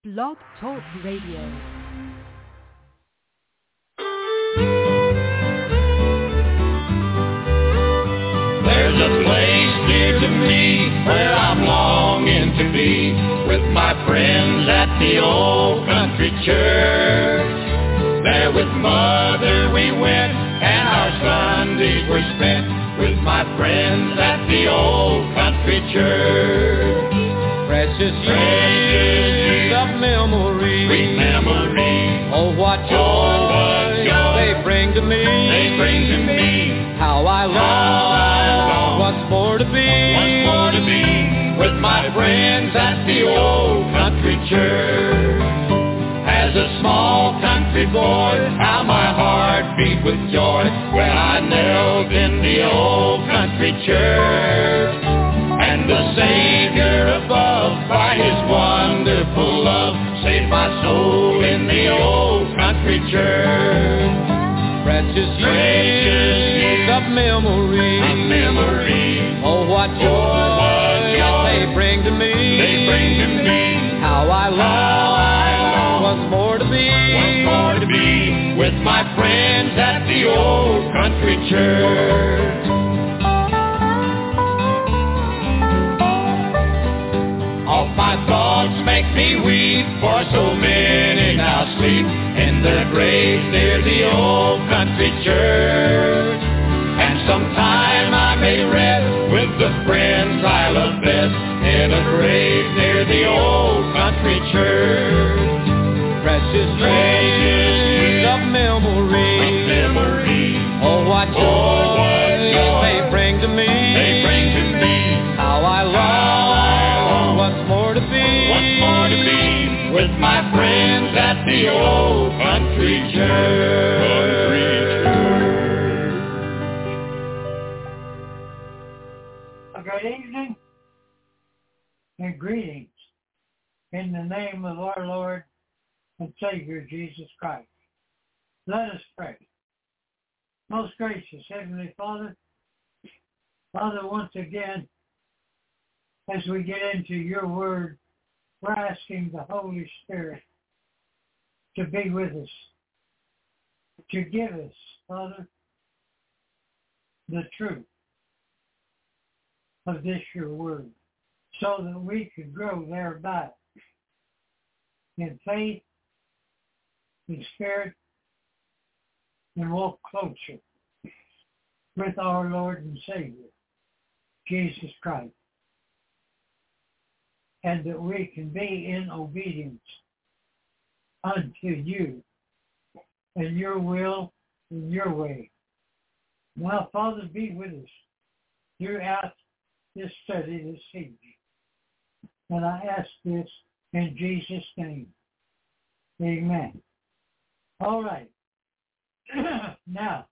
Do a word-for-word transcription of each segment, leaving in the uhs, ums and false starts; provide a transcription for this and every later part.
Blog Talk Radio. There's a place near to me where I'm longing to be with my friends at the old country church. There with Mother we went and our Sundays were spent with my friends at the old country church. Precious years of memory, sweet memory. Oh, what joy, oh, what joy they bring to me. They bring to me. How I long once more to be, once more to be with my friends at the old country church. As a small country boy, how my heart beat with joy when I knelt in the old country church. And the Savior above, by His wonderful love, saved my soul in the old country church. Precious years of memory, a memory. Oh, what joy, oh, what joy they bring to me. They bring to me. How I long, how I long once more to be, once more to be with my friends at the old country church. All my thoughts make me weep, for so many now sleep in their graves near the old country church. And sometime I may rest with the friends I love best in a grave near the old country church. Precious years of memory, of memory. Oh, what joy, oh, what joy they bring to me. They bring to me. How I long once more to be, once more to be with my friends at the old country church. A good evening and greetings in the name of our Lord and Savior Jesus Christ. Let us pray. Most gracious Heavenly Father, Father, once again, as we get into your word, we're asking the Holy Spirit to be with us, to give us, Father, the truth of this your word, so that we could grow thereby in faith, in spirit, and walk closer with our Lord and Savior, Jesus Christ, and that we can be in obedience unto you and your will and your way. Now, Father, be with us throughout this study this evening. And I ask this in Jesus' name. Amen. All right. Now,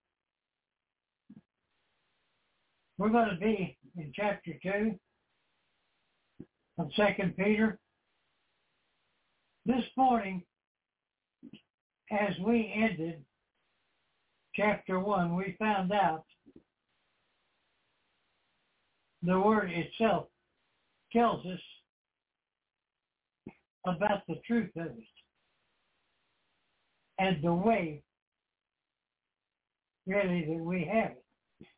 we're going to be in chapter two of Second Peter. This morning, as we ended chapter one, we found out the word itself tells us about the truth of it and the way really that we have it.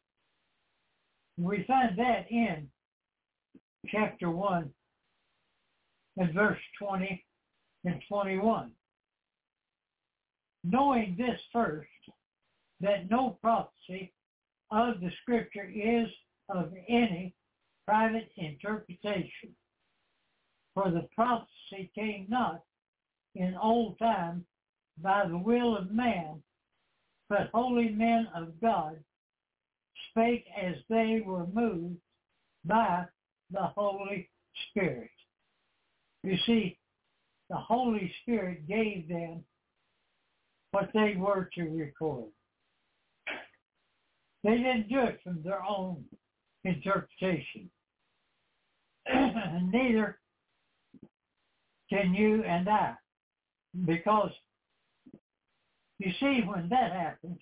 We find that in chapter one and verse twenty and twenty-one. Knowing this first, that no prophecy of the Scripture is of any private interpretation. For the prophecy came not in old time by the will of man, but holy men of God spake as they were moved by the Holy Spirit. You see, the Holy Spirit gave them what they were to record. They didn't do it from their own interpretation. Neither can you and I. Because, you see, when that happens,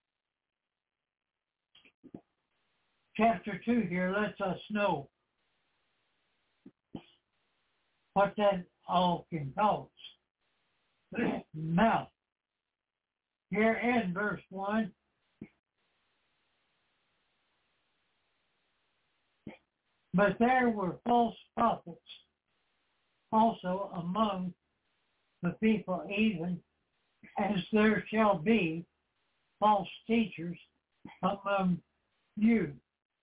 chapter two here lets us know what that all can cause. Now, here in verse one, but there were false prophets also among the people, even as there shall be false teachers among you,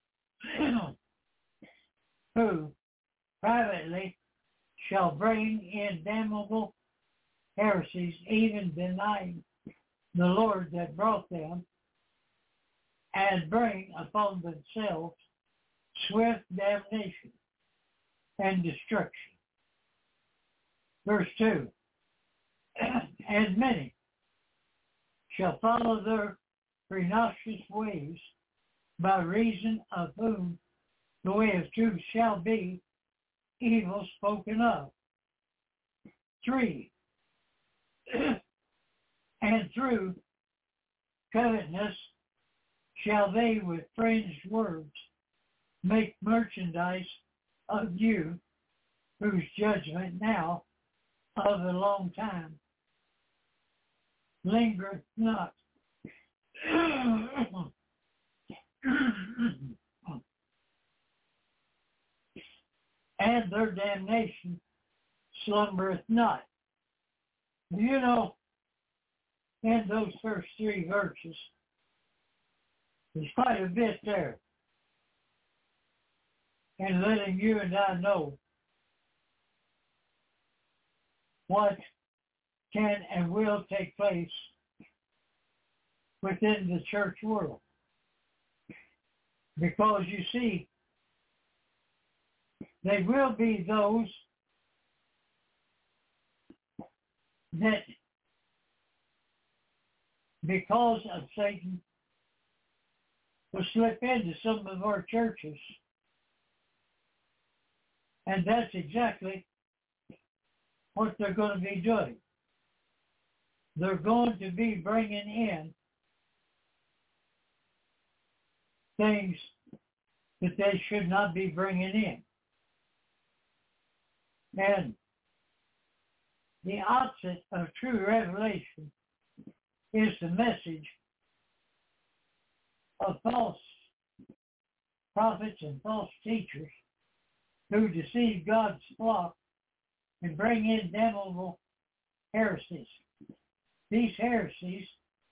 who privately shall bring in damnable heresies, even denying the Lord that brought them, and bring upon themselves swift damnation and destruction. Verse two, and many shall follow their pernicious ways, by reason of whom the way of truth shall be evil spoken of. Three, and through covetousness shall they with fringed words make merchandise of you, whose judgment now of a long time lingereth not. And their damnation slumbereth not. You know, in those first three verses, there's quite a bit there. And letting you and I know what can and will take place within the church world. Because you see, they will be those that, because of Satan, will slip into some of our churches. And that's exactly what they're going to be doing. They're going to be bringing in things that they should not be bringing in. And the opposite of true revelation is the message of false prophets and false teachers who deceive God's flock and bring in damnable heresies. These heresies,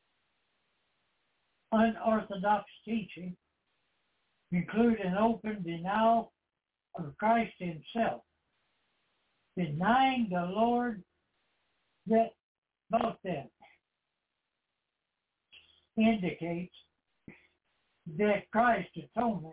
unorthodox teaching, include an open denial of Christ himself, denying the Lord that bought them, indicates that Christ's atonement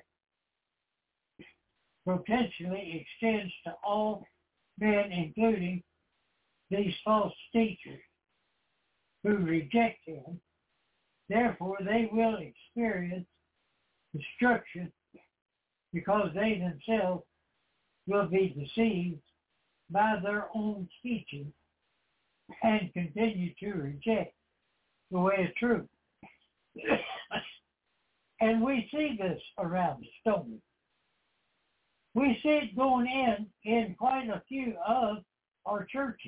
potentially extends to all men, including these false teachers who reject him. Therefore, they will experience destruction because they themselves will be deceived by their own teaching and continue to reject the way of truth. And we see this around us, don't we? We see it going in in quite a few of our churches,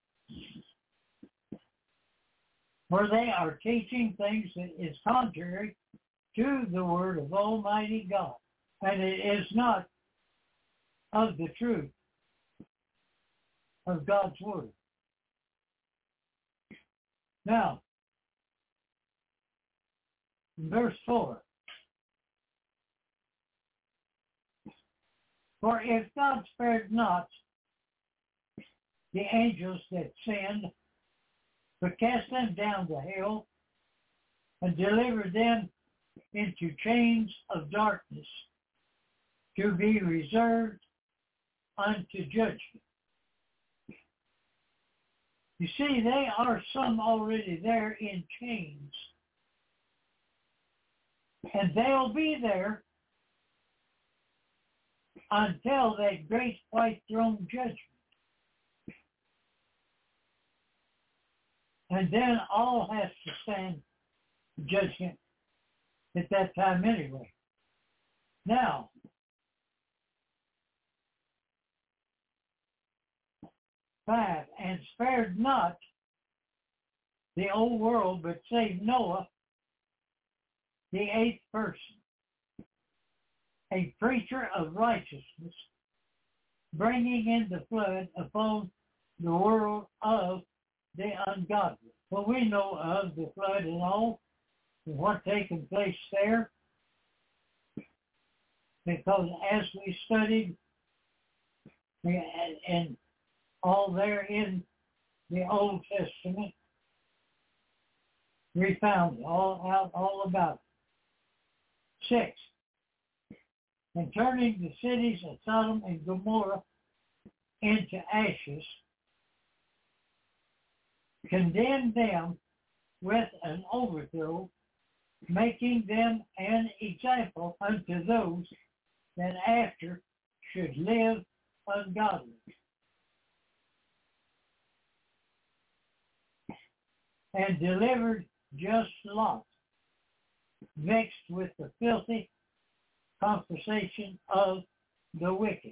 where they are teaching things that is contrary to the word of Almighty God, and it is not of the truth of God's word. Now, in verse four, for if God spared not the angels that sinned, but cast them down to hell and delivered them into chains of darkness to be reserved unto judgment. You see, they are some already there in chains. And they'll be there until that great white throne judgment. And then all has to stand judgment at that time anyway. Now, five, and spared not the old world, but saved Noah, the eighth person, a preacher of righteousness, bringing in the flood upon the world of the ungodly. Well, we know of the flood and all, and what taken place there, because as we studied and all there in the Old Testament, we found all out all about it. Six, and turning the cities of Sodom and Gomorrah into ashes, condemned them with an overthrow, making them an example unto those that after should live ungodly. And delivered just Lot, vexed with the filthy conversation of the wicked.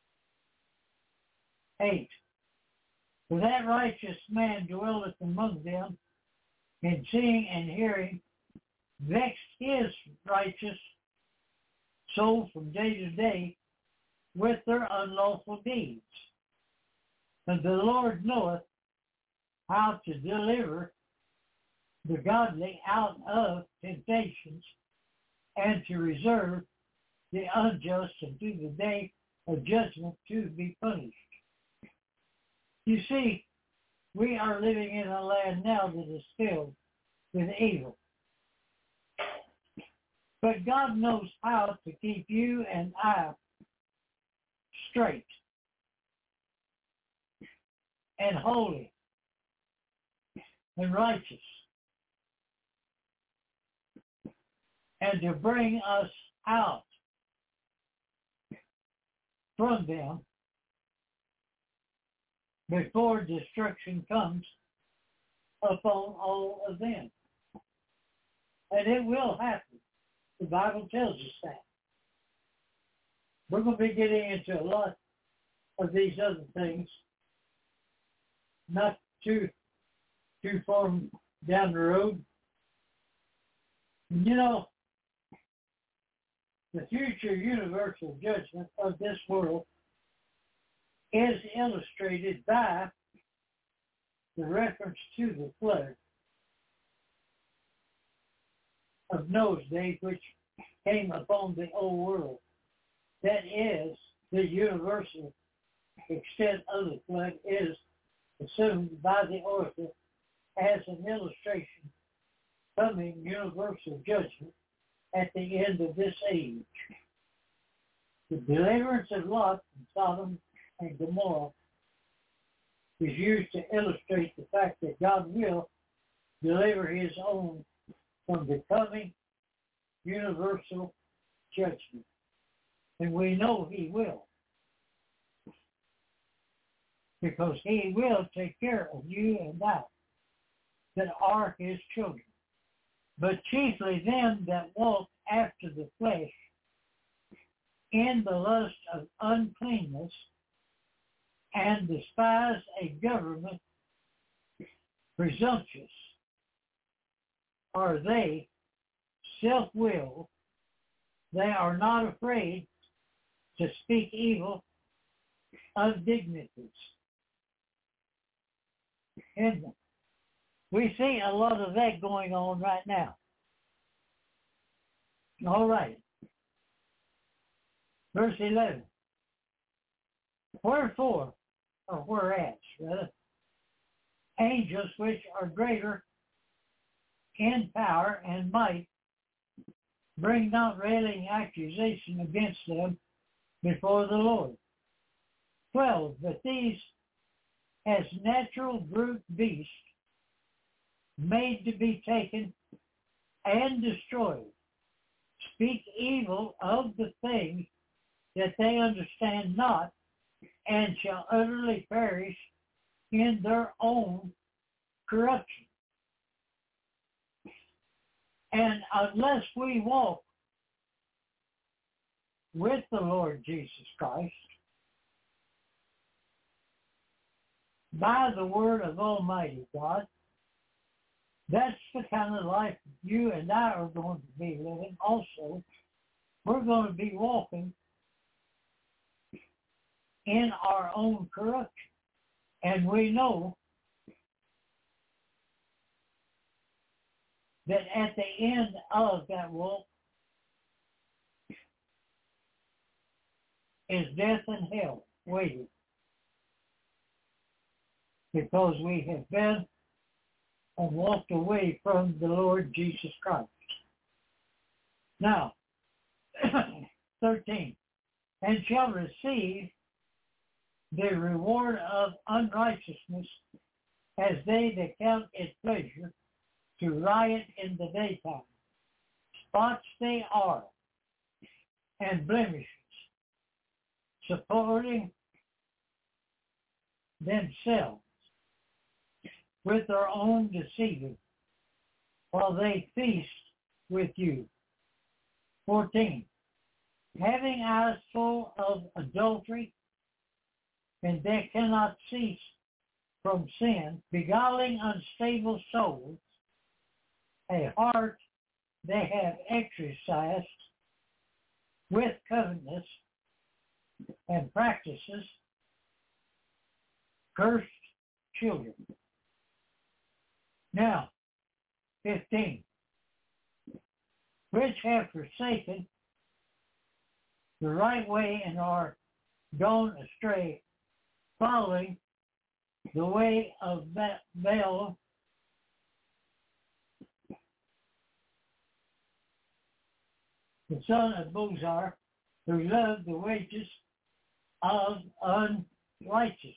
Eight, for that righteous man dwelleth among them, and seeing and hearing, vexed his righteous soul from day to day with their unlawful deeds. And the Lord knoweth how to deliver the godly out of temptations, and to reserve the unjust unto the day of judgment to be punished. You see, we are living in a land now that is filled with evil. But God knows how to keep you and I straight and holy and righteous, and to bring us out from them before destruction comes upon all of them. And it will happen. The Bible tells us that. We're going to be getting into a lot of these other things, not too too far down the road. You know, the future universal judgment of this world is illustrated by the reference to the flood of Noah's day, which came upon the old world. That is, the universal extent of the flood is assumed by the author as an illustration coming universal judgment at the end of this age. The deliverance of Lot from Sodom and Gomorrah is used to illustrate the fact that God will deliver his own from the coming universal judgment. And we know he will, because he will take care of you and I that are his children. But chiefly them that walk after the flesh in the lust of uncleanness and despise a government presumptuous, are they self-willed. They are not afraid to speak evil of dignities. And we see a lot of that going on right now. All right. Verse eleven. Wherefore, or whereas, rather, angels which are greater in power and might bring not railing accusation against them before the Lord. Twelve, but these as natural brute beasts made to be taken and destroyed, speak evil of the things that they understand not, and shall utterly perish in their own corruption. And unless we walk with the Lord Jesus Christ, by the word of Almighty God. That's the kind of life you and I are going to be living also. We're going to be walking in our own corruption. And we know that at the end of that walk is death and hell waiting. Because we have been and walked away from the Lord Jesus Christ. Now, thirteen, and shall receive the reward of unrighteousness as they that count it pleasure to riot in the daytime. Spots they are, and blemishes, supporting themselves with their own deceiving, while they feast with you. fourteen. Having eyes full of adultery, and they cannot cease from sin, beguiling unstable souls, a heart they have exercised with covetousness and practices, cursed children. Now, fifteen, which have forsaken the right way and are gone astray, following the way of Baal, the son of Bozar, who loved the wages of unrighteousness.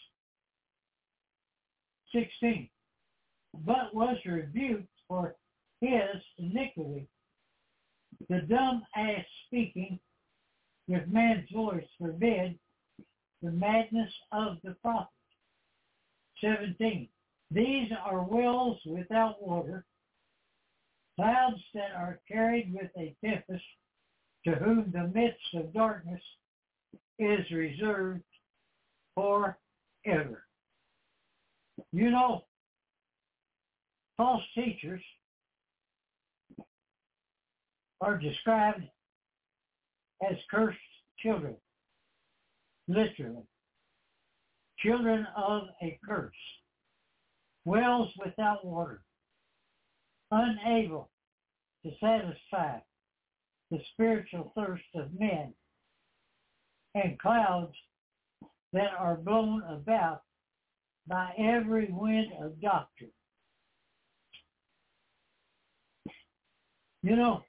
sixteen. But was rebuked for his iniquity. The dumb ass speaking with man's voice forbid the madness of the prophet. seventeen. These are wells without water, clouds that are carried with a tempest, to whom the midst of darkness is reserved forever. You know, false teachers are described as cursed children, literally. Children of a curse, wells without water, unable to satisfy the spiritual thirst of men, and clouds that are blown about by every wind of doctrine. You know,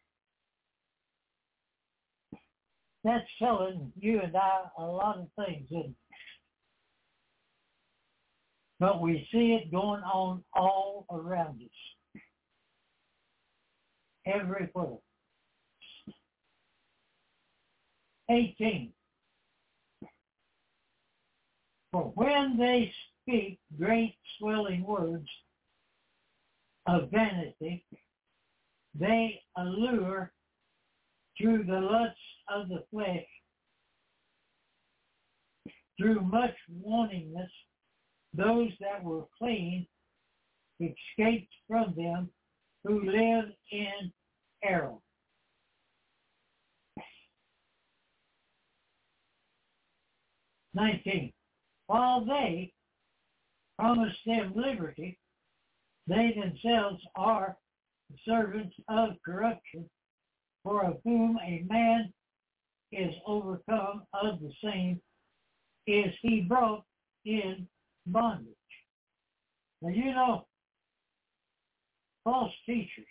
that's telling you and I a lot of things, isn't it? But we see it going on all around us. Everywhere. eighteen. For when they speak great swelling words of vanity, they allure through the lusts of the flesh, through much wantingness, those that were clean escaped from them who live in error. nineteen. While they promise them liberty, they themselves are servants of corruption, for of whom a man is overcome, of the same is he brought in bondage. Now you know, false teachers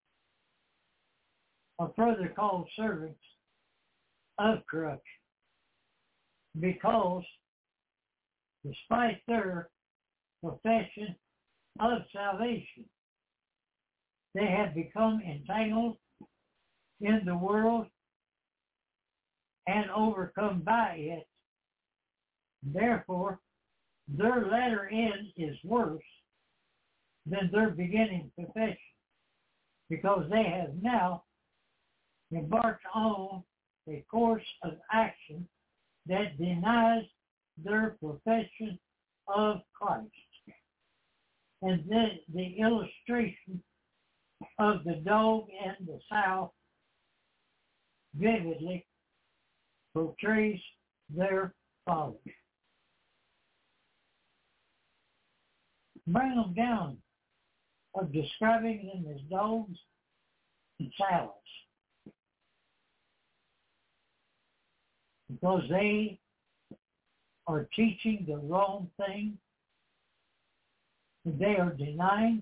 are further called servants of corruption, because despite their profession of salvation, they have become entangled in the world and overcome by it. Therefore, their latter end is worse than their beginning profession, because they have now embarked on a course of action that denies their profession of Christ. And then the illustration of the dog and the sow vividly portrays their father. Bring them down of describing them as dogs and sows, because they are teaching the wrong thing. They are denying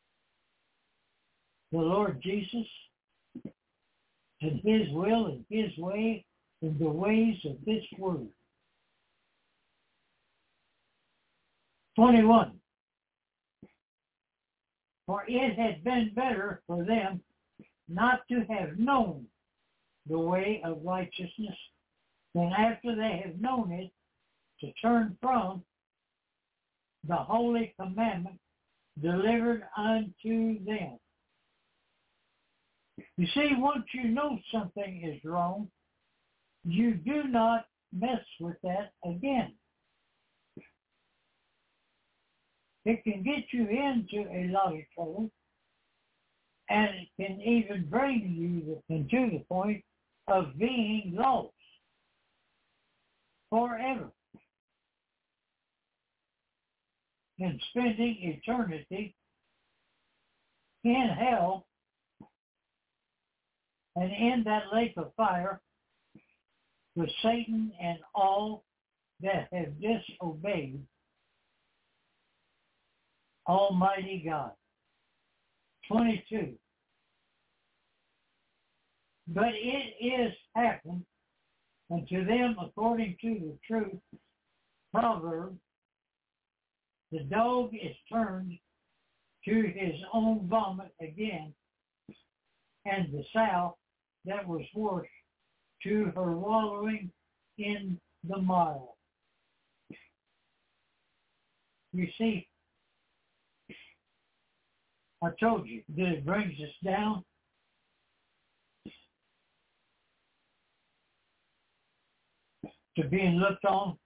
the Lord Jesus and His will and His way and the ways of this word. twenty-one. For it had been better for them not to have known the way of righteousness than after they have known it to turn from the holy commandment delivered unto them. You see, once you know something is wrong, you do not mess with that again. It can get you into a lot of trouble, and it can even bring you into the point of being lost forever and spending eternity in hell and in that lake of fire with Satan and all that have disobeyed Almighty God. twenty-two. But it is happened unto them according to the truth proverb, the dog is turned to his own vomit again, and the sow that was washed to her wallowing in the mire. You see, I told you that it brings us down to being looked on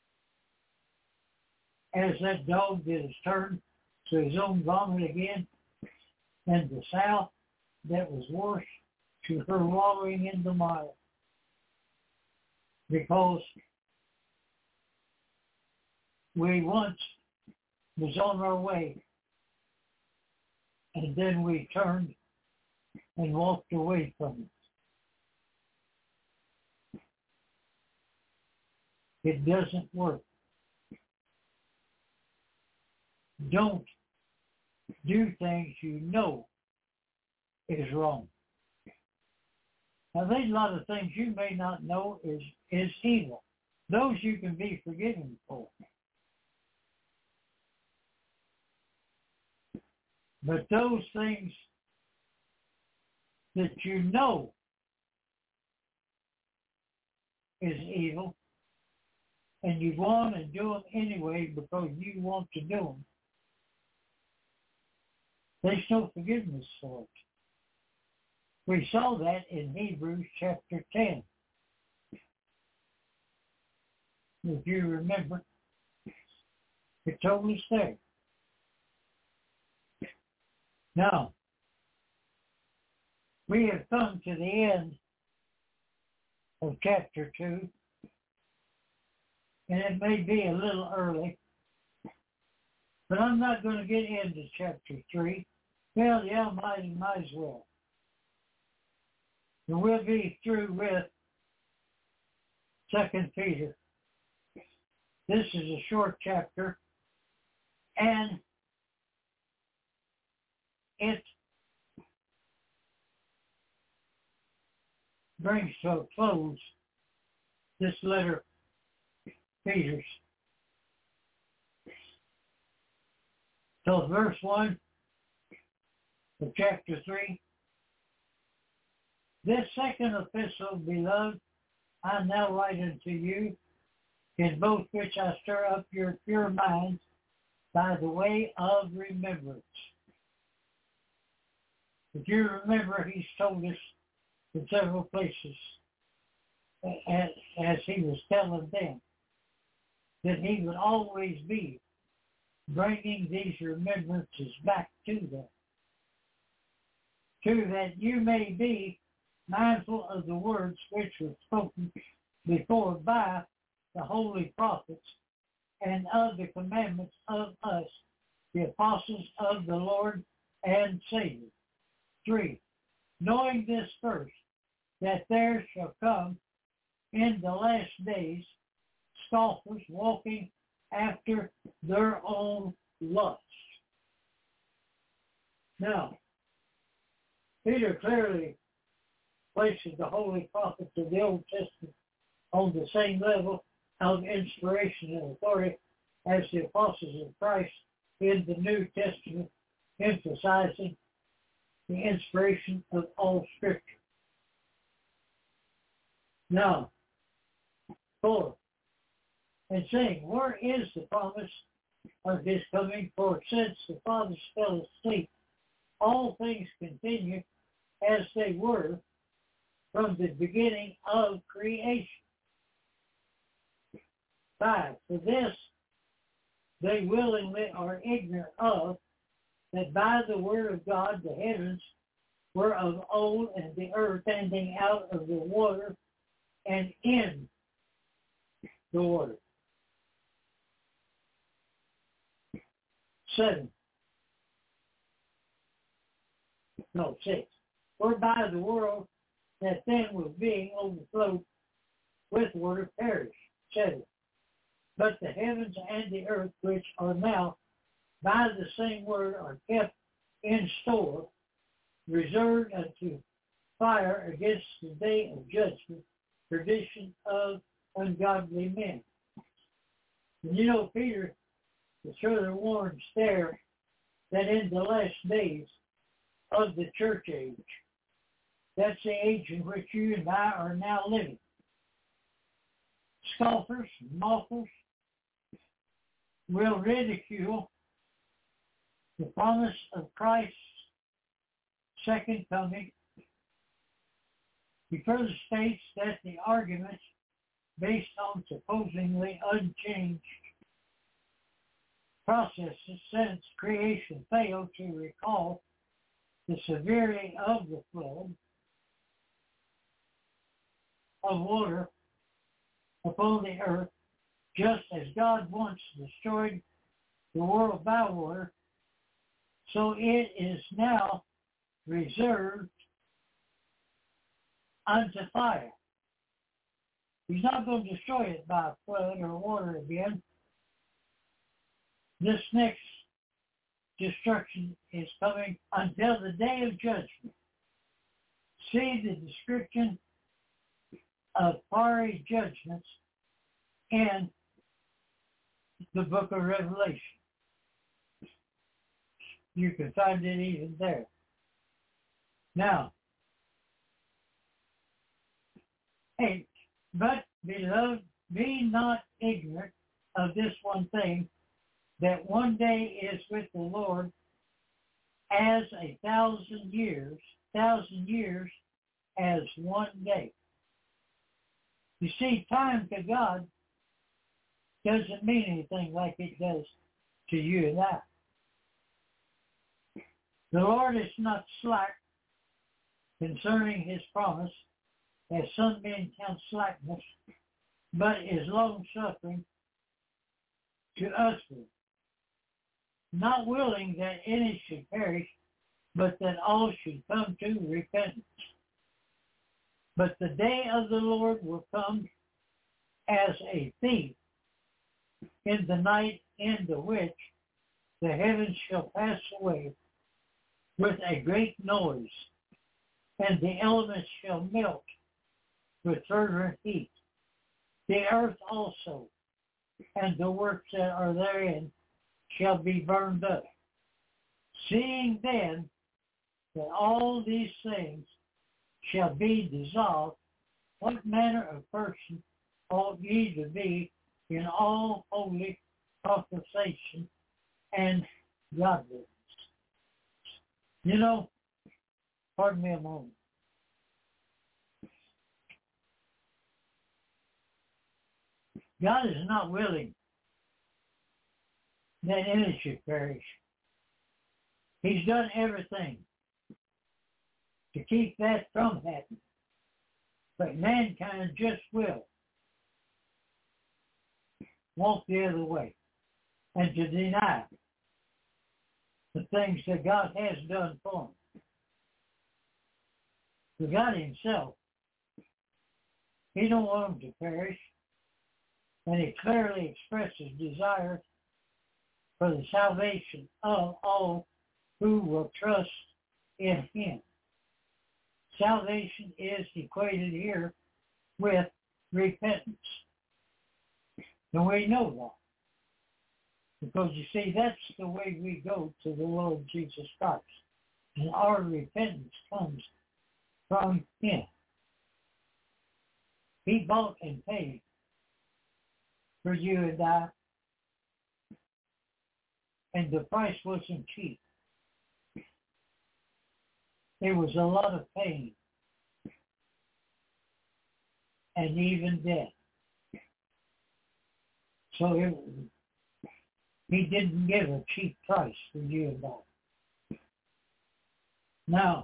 as that dog that is turned to his own vomit again, and the sow that was washed to her wallowing in the mire. Because we once was on our way, and then we turned and walked away from it. It doesn't work. Don't do things you know is wrong. Now, there's a lot of things you may not know is, is evil. Those you can be forgiven for. But those things that you know is evil, and you go on and do them anyway because you want to do them, there's no forgiveness for it. We saw that in Hebrews chapter ten. If you remember, it told us there. Now, we have come to the end of chapter two, and it may be a little early, but I'm not going to get into chapter three. Well, yeah, might, might as well. And we'll be through with Second Peter. This is a short chapter, and it brings to a close this letter, Peter's. So verse one of chapter three. This second epistle, beloved, I now write unto you, in both which I stir up your pure minds by the way of remembrance. If you remember, he's told us in several places, as, as he was telling them, that he would always be bringing these remembrances back to them, to that you may be mindful of the words which were spoken before by the holy prophets, and of the commandments of us, the apostles of the Lord and Savior. Three, knowing this first, that there shall come in the last days scoffers walking after their own lusts. Now, Peter clearly places the holy prophets of the Old Testament on the same level of inspiration and authority as the apostles of Christ in the New Testament, emphasizing the inspiration of all Scripture. Now, four, and saying, where is the promise of his coming? For since the fathers fell asleep, all things continue as they were from the beginning of creation. Five, for this they willingly are ignorant of, that by the word of God the heavens were of old, and the earth standing out of the water and in the water. Seven. No, six. Whereby the world that then was being overflowed with water perished. Seven. But the heavens and the earth, which are now by the same word, are kept in store, reserved unto fire against the day of judgment, perdition of ungodly men. And you know, Peter is further warns there that in the last days of the church age, that's the age in which you and I are now living, scoffers, mockers will ridicule the promise of Christ's second coming. He further states that the arguments based on supposedly unchanged processes since creation failed to recall the severity of the flood of water upon the earth, just as God once destroyed the world by water, so it is now reserved unto fire. He's not going to destroy it by flood or water again. This next destruction is coming until the day of judgment. See the description of fiery judgments in the book of Revelation. You can find it even there. Now, eight, but beloved, be not ignorant of this one thing, that one day is with the Lord as a thousand years, thousand years as one day. You see, time to God doesn't mean anything like it does to you and I. The Lord is not slack concerning his promise, as some men count slackness, but is long-suffering to usward, not willing that any should perish, but that all should come to repentance. But the day of the Lord will come as a thief in the night, in the which the heavens shall pass away with a great noise, and the elements shall melt with fervent heat. The earth also, and the works that are therein, shall be burned up. Seeing then that all these things shall be dissolved, what manner of person ought ye to be in all holy conversation and godliness? You know, pardon me a moment. God is not willing that any should perish. He's done everything to keep that from happening. But mankind just will walk the other way and to deny the things that God has done for them. For God himself, he don't want them to perish, and he clearly expresses desire for the salvation of all who will trust in him. Salvation is equated here with repentance. And we know that. Because you see, that's the way we go to the Lord Jesus Christ. And our repentance comes from him. He bought and paid for you and I. And the price wasn't cheap. There was a lot of pain and even death. So it, he didn't give a cheap price for you and I. Now,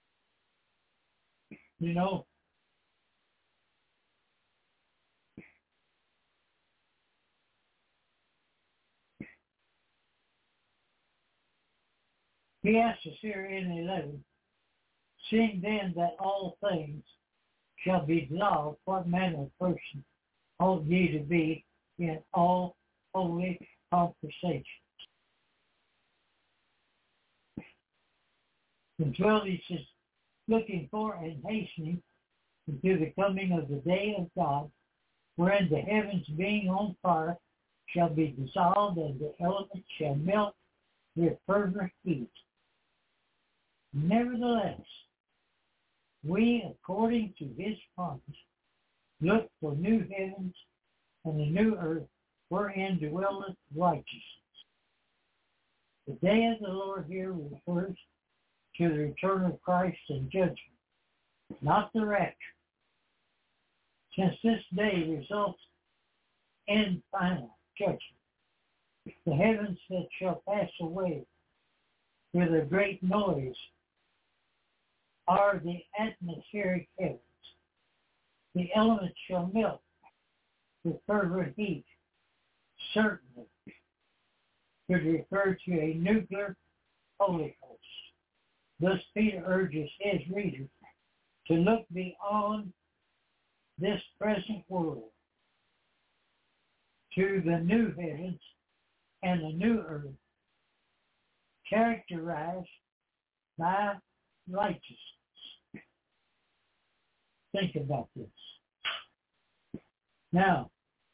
you know, he asks us here in eleven, seeing then that all things shall be dissolved, what manner of person ought ye to be in all holy conversations? And twelve he says, looking for and hastening unto the coming of the day of God, wherein the heavens being on fire shall be dissolved, and the elements shall melt with fervent heat. Nevertheless, we, according to his promise, look for new heavens and a new earth wherein dwelleth righteousness. The day of the Lord here refers to the return of Christ and judgment, not the rapture. Since this day results in final judgment, the heavens that shall pass away with a great noise are the atmospheric heavens. The elements shall melt with fervent heat. Certainly could refer to a nuclear holocaust. Thus Peter urges his readers to look beyond this present world to the new heavens and the new earth, characterized by righteousness. Think about this. Now,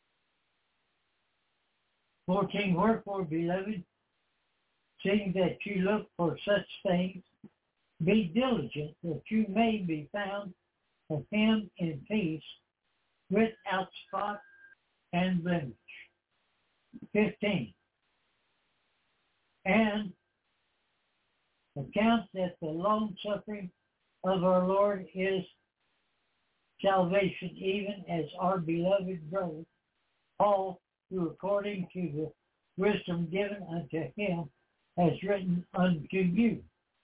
fourteen, wherefore, beloved, seeing that you look for such things, be diligent that you may be found of him in peace, without spot and blemish. fifteen. And account that the long suffering of our Lord is salvation, even as our beloved brother Paul, who according to the wisdom given unto him has written unto you.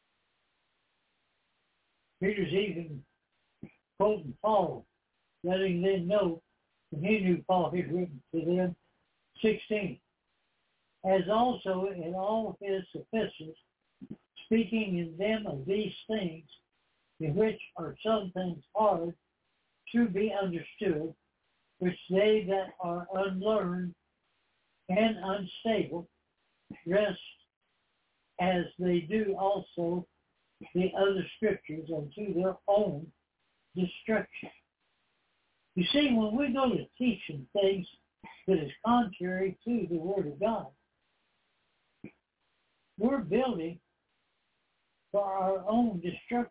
Peter's even quoting Paul, letting them know that he knew Paul had written to them. sixteen. As also in all his epistles, speaking in them of these things, in which are some things hard to be understood, which they that are unlearned and unstable rest, as they do also the other scriptures, unto their own destruction. You see, when we go to teaching things that is contrary to the Word of God, we're building for our own destruction.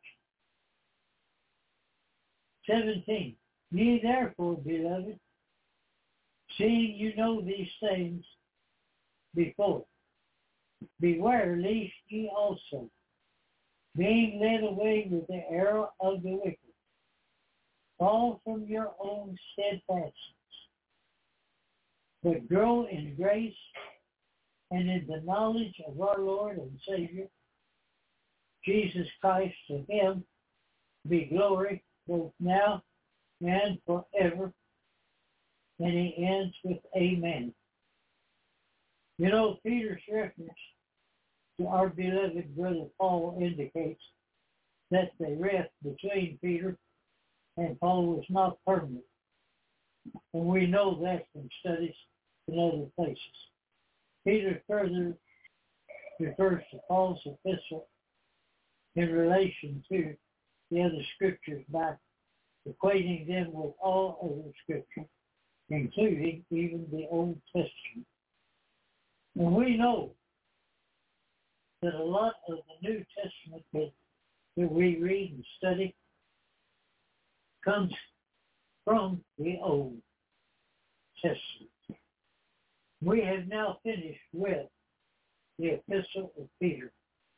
seventeen. Ye therefore, beloved, seeing you know these things before, beware lest ye also, being led away with the error of the wicked, fall from your own steadfastness, but grow in grace and in the knowledge of our Lord and Savior, Jesus Christ. To him be glory both now and forever. And he ends with amen. You know, Peter's reference to our beloved brother Paul indicates that the rift between Peter and Paul was not permanent. And we know that from studies in other places. Peter further refers to Paul's epistle in relation to the other scriptures by equating them with all other scripture, including even the Old Testament. And we know that a lot of the New Testament that, that we read and study comes from the Old Testament. We have now finished with the Epistle of Peter.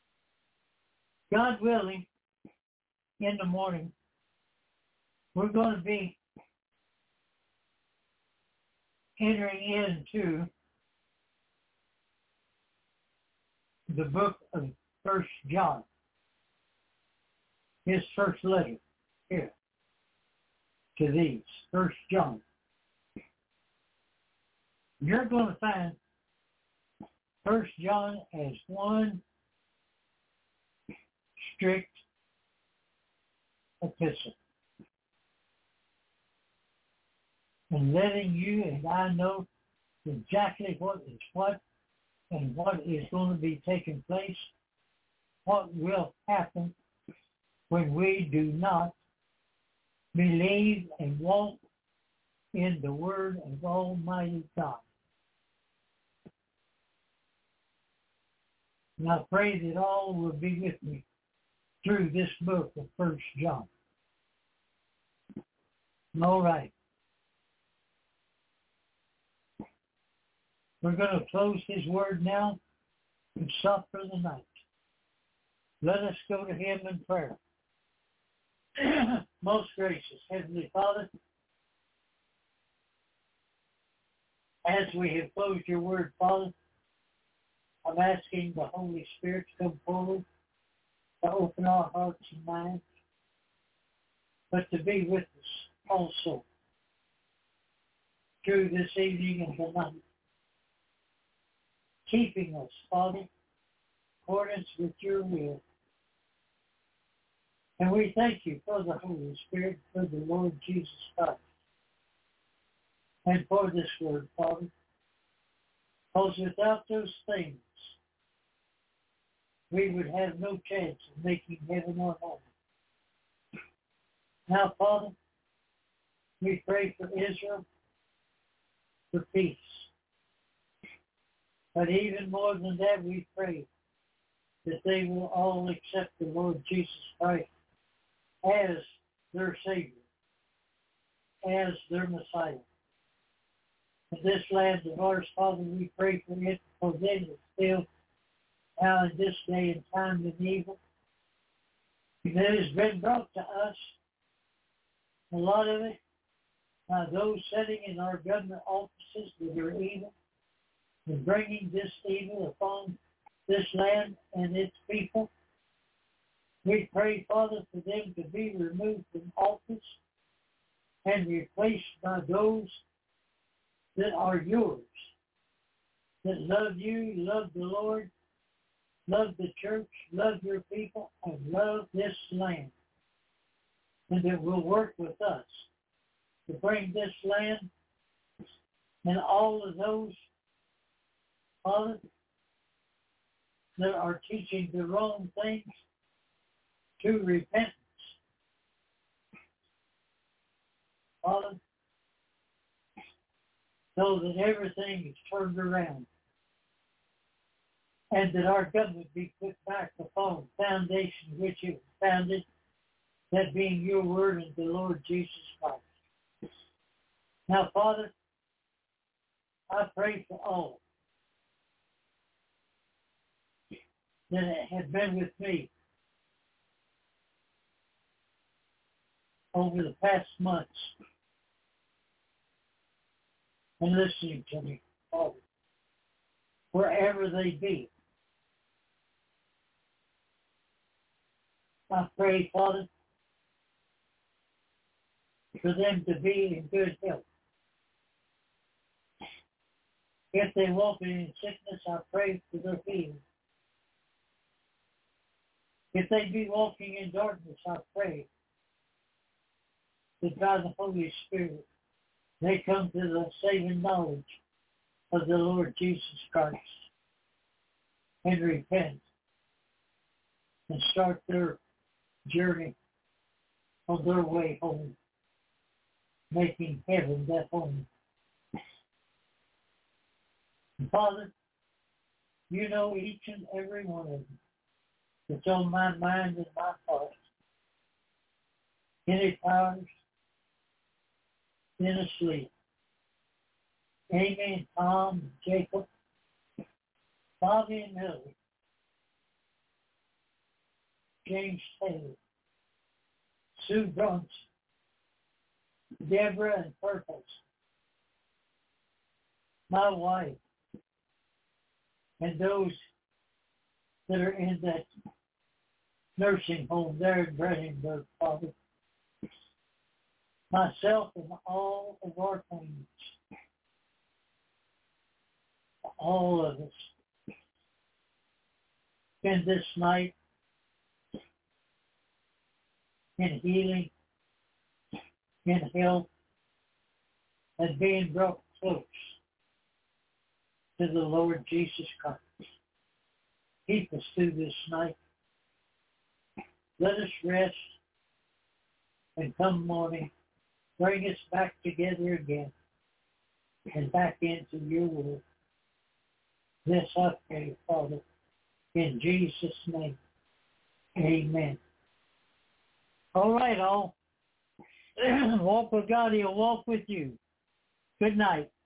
God willing, in the morning, we're going to be entering into the book of First John, his first letter here to these, First John. You're going to find First John as one strict epistle, and letting you and I know exactly what is what and what is going to be taking place, what will happen when we do not believe and walk in the Word of Almighty God. And I pray that all will be with me through this book of First John. All right. We're going to close his word now and stop for the night. Let us go to him in prayer. Most gracious Heavenly Father, as we have closed your word, Father, I'm asking the Holy Spirit to come forward, to open our hearts and minds, but to be with us also through this evening and tonight, keeping us, Father, in accordance with your will. And we thank you for the Holy Spirit, for the Lord Jesus Christ, and for this word, Father. Because without those things, we would have no chance of making heaven or home. Now, Father, we pray for Israel, for peace. But even more than that, we pray that they will all accept the Lord Jesus Christ as their Savior, as their Messiah. In this land of ours, Father, we pray for it, for them is still now in this day and time of evil. That has been brought to us, a lot of it, by those sitting in our government offices that are evil, and bringing this evil upon this land and its people. We pray, Father, for them to be removed from office and replaced by those that are yours, that love you, love the Lord, love the church, love your people, and love this land, and that will work with us to bring this land and all of those, Father, that are teaching the wrong things to repentance. Father, so that everything is turned around and that our government be put back upon the foundation which it was founded, that being your word and the Lord Jesus Christ. Now, Father, I pray for all that have been with me over the past months and listening to me, Father. wherever they be. I pray, Father, for them to be in good health. If they walk in sickness, I pray for their healing. If they be walking in darkness, I pray that by the Holy Spirit they come to the saving knowledge of the Lord Jesus Christ and repent and start their journey on their way home, making heaven that home. Father, you know each and every one of them. It's on my mind and my heart. Any powers in asleep. Amen. Tom, Jacob, Bobby and Millie, James Taylor, Sue Brunson, Deborah and Purpose, my wife, and those that are in that nursing home there in Brandenburg, Father. Myself and all of our families, all of us, spend this night in healing, in health, and being brought close to the Lord Jesus Christ. Keep us through this night. Let us rest, and come morning, bring us back together again and back into your will. This I pray, Father, in Jesus' name. Amen. All right, all. Walk with God, he'll walk with you. Good night.